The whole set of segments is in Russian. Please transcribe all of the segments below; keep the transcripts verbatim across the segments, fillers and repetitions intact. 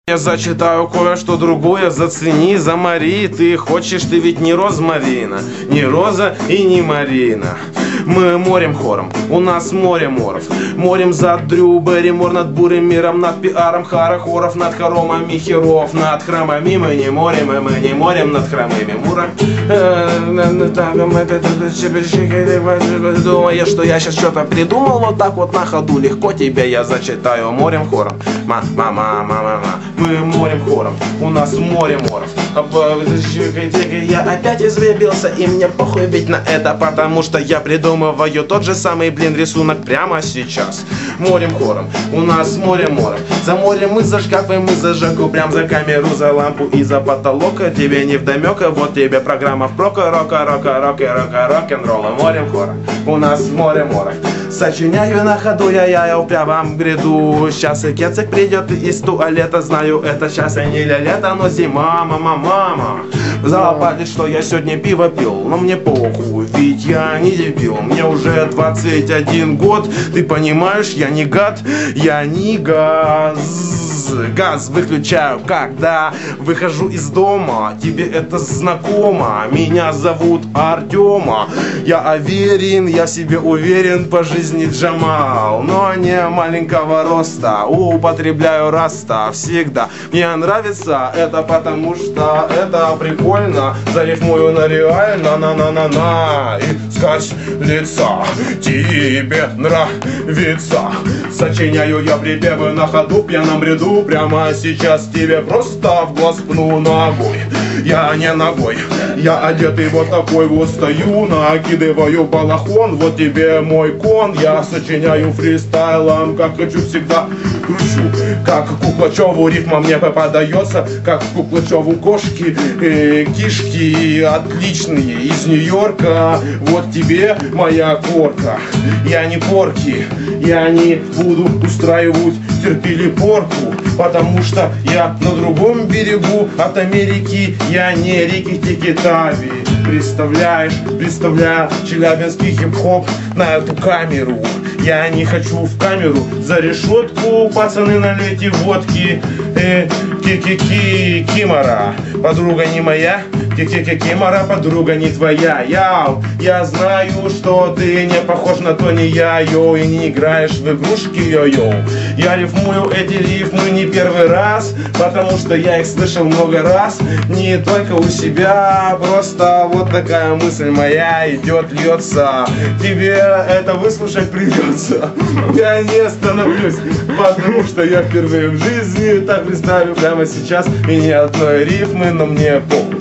Я зачитаю кое-что другое, зацени, замори. Ты хочешь, ты ведь не розмарина, не роза и не Марина. Мы морем хором, у нас море моров. Морем зад Дрю Берримор, над бурым миром, над пиаром Харахоров, над хоромами херов, над храмами мы не морем, и мы не морем над храмами Мура. Думая, что я сейчас что-то придумал, вот так вот на ходу легко тебе я зачитаю морем хором. Ма-ма-ма-ма-ма-ма. Мы морем хором, у нас море моров. Я опять изребился, и мне похуй ведь на это, потому что я придумываю тот же самый, блин, рисунок прямо сейчас. Морем хором, у нас море моров. За морем мы зашкафаем, мы за Жаку, прям за камеру, за лампу и за потолок. Тебе не вдомек, вот тебе программа в прока, рока, рока, рока, рока, рок-н-ролла. Морем хором, у нас море моров. Сочиняю на ходу, я, я, я в прямом бреду. Сейчас и кецик придет из туалета. Знаю, это сейчас и не лето, но зима, мама, мама. Запалит, что я сегодня пиво пил, но мне похуй, ведь я не дебил. Мне уже двадцать один год, ты понимаешь, я не гад, я не газ. Газ выключаю, когда выхожу из дома. Тебе это знакомо? Меня зовут Артема. Я уверен, я себе уверен, по жизни Джамал, но не маленького роста. Употребляю раста всегда. Мне нравится это, потому что это прикольно. Зарифмую на реально, на-на-на-на. Искать лица тебе нравится. Сочиняю я припевы на ходу, в пьяном бреду. Прямо сейчас тебе просто в глаз пну ногой. Я не ногой, я одетый вот такой вот стою, накидываю балахон, вот тебе мой кон. Я сочиняю фристайлом, как хочу, всегда кручу. Как Куклачеву рифма мне попадается, как Куклачеву кошки, э, кишки отличные из Нью-Йорка. Вот тебе моя корка. Я не порки, я не буду устраивать терпили порку, потому что я на другом берегу от Америки, я не реки Тикитави. Представляешь, представляю челябинский хип-хоп на эту камеру. Я не хочу в камеру, за решетку, пацаны, налейте водки. Э, Ки-ки-ки, Кимара, подруга не моя. Ки-ки-ки-кимара, подруга не твоя. Яу, я знаю, что ты не похож на Тони Яйо и не играешь в игрушки йо-йо. Я рифмую эти рифмы не первый раз, потому что я их слышал много раз. Не только у себя, просто вот такая мысль моя идет, льется. Тебе это выслушать придется. Я не остановлюсь, потому что я впервые в жизни так представлю прямо сейчас. И ни одной рифмы, но мне похуй.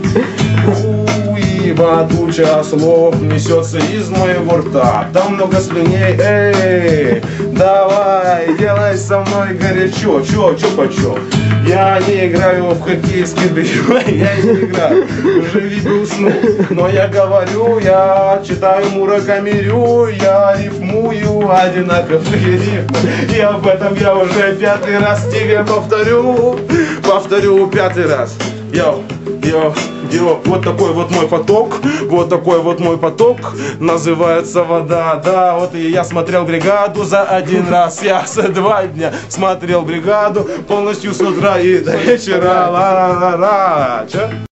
Ибо туча слов несется из моего рта. Там много слюней, эй, давай, делай со мной горячо. Чё, чё, почё? Я не играю в хоккейский бейсбол, я не играю, уже видел сну. Но я говорю, я читаю Муракамирю, я рифмую одинаковые рифмы. И об этом я уже пятый раз тебе повторю, повторю пятый раз. Йоу, йоу, йоу, вот такой вот мой поток, вот такой вот мой поток, называется вода, да, вот и я смотрел бригаду за один раз, я за два дня смотрел бригаду полностью с утра и до вечера, ла-ла-ла-ла, чё?